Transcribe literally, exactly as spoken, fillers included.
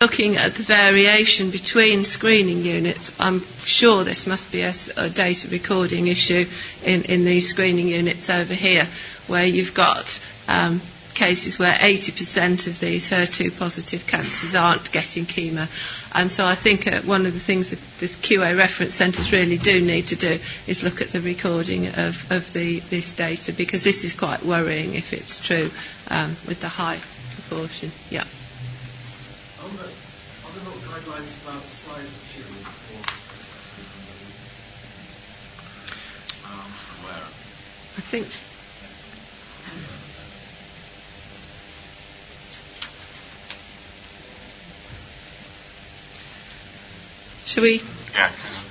looking at the variation between screening units, I'm sure this must be a, a data recording issue in, in these screening units over here, where you've got um, cases where eighty percent of these H E R two positive cancers aren't getting chemo. And so I think uh, one of the things that the Q A reference centres really do need to do is look at the recording of, of the, this data, because this is quite worrying if it's true um, with the high proportion. Yeah. Are there, are there not guidelines about the size of tumour before um, where? I think... Shall we? Yeah, because